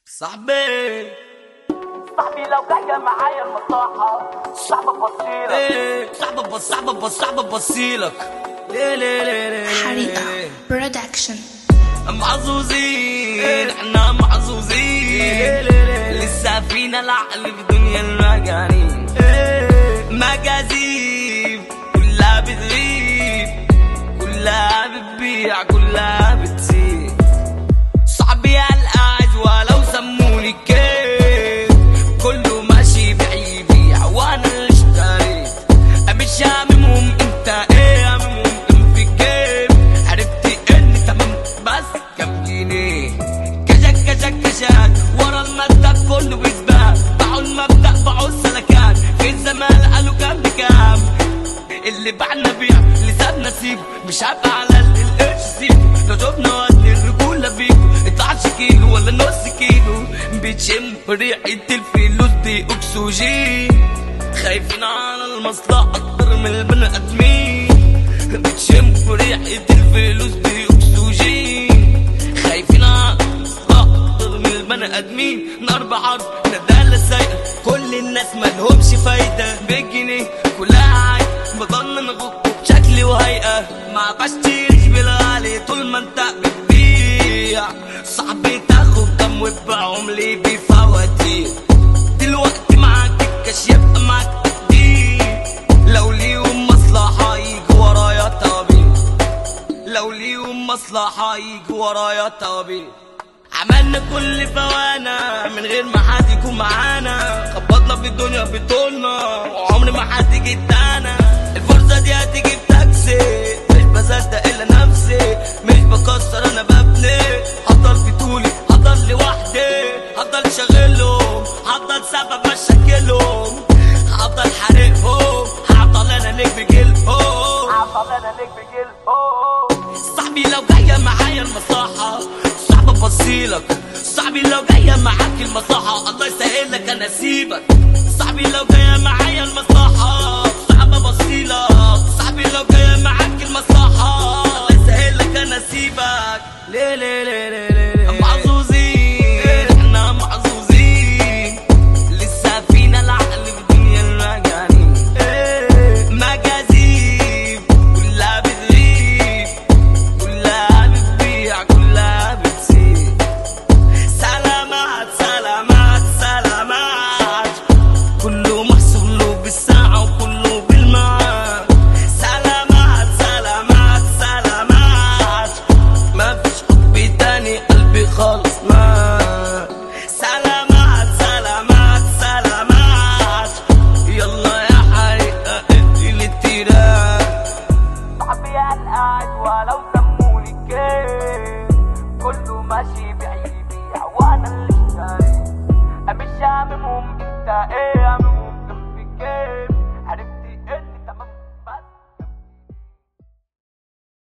صاحبي لو جاية معايا المصلحة صعب ببصيلك ليه حريقة برودكشن. محظوظين احنا محظوظين لسه فينا العقل في دنيا المجانين. مجازيب كلها بتغيب، كلها بتبيع، كلها بتسيب. صاحبي هالقاعد ولو سموني كيف كله ماشي بيبيع وانا اللي اشتريت. مش هاممهم انت ايه، هاممهم ان في الجيب. عرفت اني تمام بس كام جنيه. كشك ورا المبدأ كله بيسبق. باعوا المبدأ باعوا السلكات في الزمان قالوا كام بكام. اللي بعنا بيع اللي سابنا سيبه، مش هبقى على القرش سيبه. لو شفنا وقت الرجولة بيكو 12 كيلو ولا نص كيلو. بتشم ريحة الفلوس دي اكسجين، خايفين على المصلحة اكتر من البني ادمين. بتشم ريحة الفلوس دي اكسجين، خايفين على المصلحة اكتر من البني ادمين. نار بحر ندالة سايقة، كل الناس مالهمش فايدة. بالجنيه كلها عايزة بضل نغق شكلي وهيئة. ما بشتريش بالغالي طول ما انت بتبيع. صاحبي تاخد كام وتبيعهم لي بفواتير. دلوقتي معاك الكاش يبقى معاك تقدير. لو ليهم مصلحة يجوا ورايا طبيب، لو ليهم مصلحة يجوا ورايا طبيب. عملنا كل فوانا من غير ما حد يكون معانا. خبطنا في الدنيا بطولنا وعمري ما حد جيت انا. الفرصة دي هتيجي بتاكسي، مش بصدق الا نفسي. مش بكسر انا ببني، هفضل في طولي، هفضل لوحدي، هفضل شغلهم، هفضل سبب مشاكلهم، هفضل حارقهم، هفضل انا نجم جيلهم. صاحبي لو جاية معايا المصلحة صعب ببصيلك. صاحبي لو جاية معاك المصلحة الله يسهلك انا اسيبك. صاحبي لو جاية معايا المصلحة صعب ببصيلك. صاحبي لو جاية معاك المصلحة الله يسهلك انا اسيبك. ليه محظوظين احنا محظوظين لسه فينا العقل في دنيا المجانين. مجازيب كلها بتغيب، كلها بتبيع، كلها بتسيب. سلامات سلامات سلامات، كله محسوب له بالساعة وكله بالمعاد. سلامات سلامات سلامات، ما فيش حب تاني قلبي خالص مات. سلامات سلامات سلامات، يلا يا حريقة اقتل التيران. صاحبي هالقاعد ولو سموني كيف كله ماشي بيبيع وانا اللي اشتريت. مش هاممهم انت ايه.